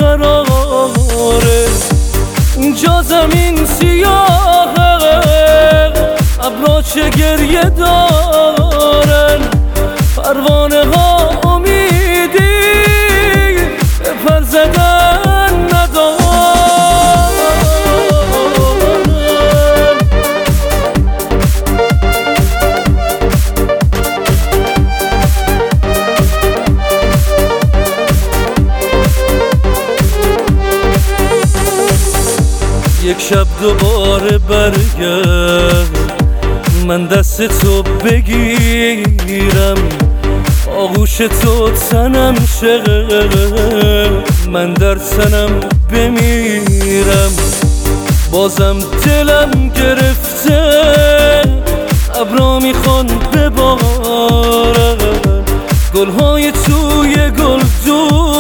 بیقراره. اینجا زمین سیاهه، ابرا چه گریه دارن، پروانه ها امیدی به پر زدن ندارن. یک شب دوباره برگرد، من دست تو بگیرم، آغوش تو تنم شه، من در تنم بمیرم. بازم دلم گرفته، ابرا میخوان ببارن، گلهای توی گلدون